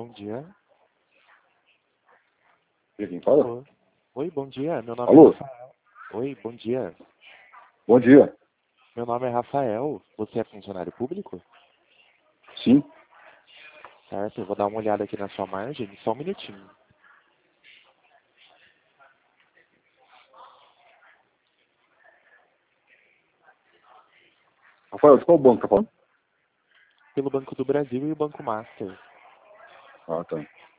Bom dia. E quem fala? Oi. Oi, bom dia. Meu nome Alô? é Rafael. Oi, bom dia. Bom dia. Meu nome é Rafael. Você é funcionário público? Sim. Certo, eu vou dar uma olhada aqui na sua margem, só um minutinho. Rafael, de qual banco tá falando? Pelo Banco do Brasil e o Banco Master. Ah, tá.